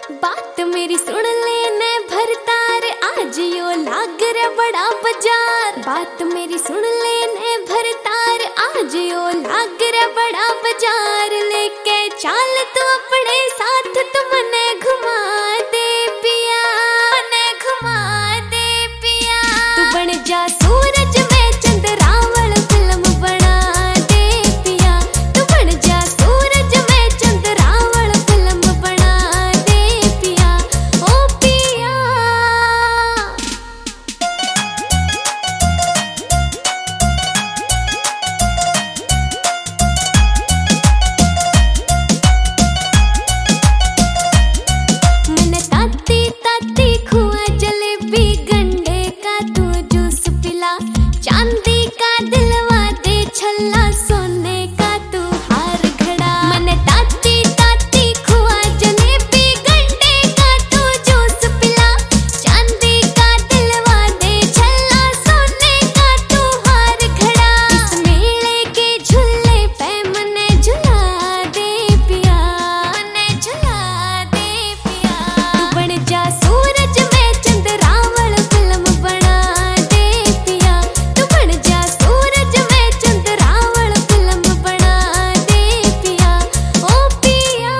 बात मेरी सुन लेने भरतार, आज यो लाग रे बड़ा बाजार। बात मेरी सुन लेने भरतार, आज यो लाग रे बड़ा बाजार। लेके चाल तू अपने साथ, तू मने घुमा दे पिया, मने घुमा दे पिया। तू बन जा सूरज में चंद्रावल, फिल्म बना दे पिया। तू बन जा सूरज में चंद्रावल, फिल्म बना दे पिया, ओ पिया। मैंने ताती ताती खुआ जलेबी, गंडे का तू जूस पिला। चांदी का दिलवा दे छल्ला, सोने का तू हार घड़ा। मैंने ताती ताती खुआ जलेबी, गंडे का तू जूस पिला। चांदी का दिलवा दे छल्ला, सोने का तू हार घड़ा। इस मेले के झूले पे मने झुला दे पिया, मने झुला दे पिया। तू बन जा सूरज में चंद्रावल, फिल्म बना दे पिया। तू बन जा सूरज में चंद्रावल, फिल्म बना दे पिया, ओ पिया।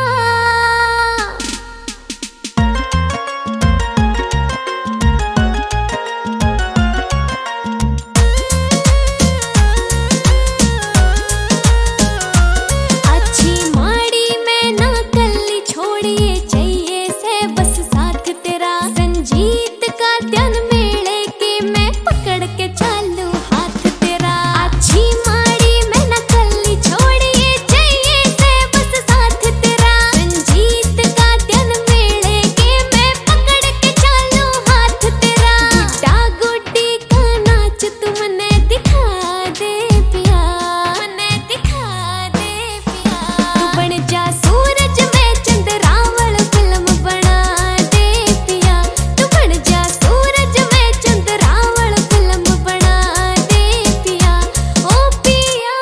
अच्छी माड़ी में ना कल्ली छोड़िए, चाहिए से बस साथ तेरा। संजीत का ध्यान मेले के मैं पकड़ के चालू हाथ तेरा। अच्छी माड़ी में ना कल्ली छोड़िए, चाहिए से बस साथ तेरा। संजीत का ध्यान मेले के मैं पकड़ के चालू हाथ तेरा। गुड्डा गुड्डी का नाच तू मने दिखा दे पिया, मने दिखा दे पिया। तू बन जा सूरज में चंद्रावल, फिल्म बना दे पिया। तू बन जा सूरज में चंद्रावल, फिल्म बना दे पिया, ओ पिया।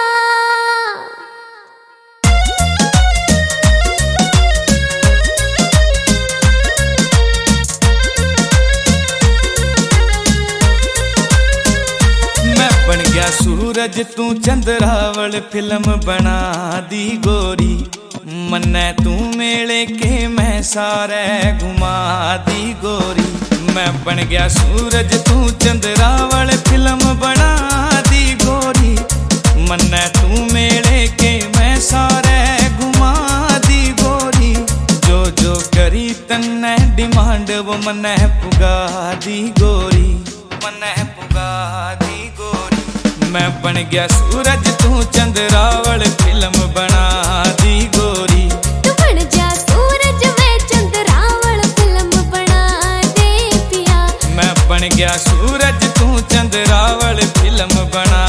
मैं बन गया सूरज तू चंद्रावल, फिल्म बना दी गोरी। मन्ने तू मेले के मैं सारे घुमा दी गोरी। मैं बन गया सूरज तू चंद्रावल, फिल्म बना दी गोरी। मन्ने तू मेले के मैं सारे घुमा दी गोरी। जो जो करी तन्ने डिमांड, वो मन्ने पुगा दी गोरी, मन्ने पुगा दी गोरी। मैं बन गया सूरज तू चंद्रावल, फिल्म बना दी गोरी। तू बन जा सूरज में चंद्रावल, फिल्म बना दे पिया। मैं बन गया सूरज तू चंद्रावल, फिल्म बना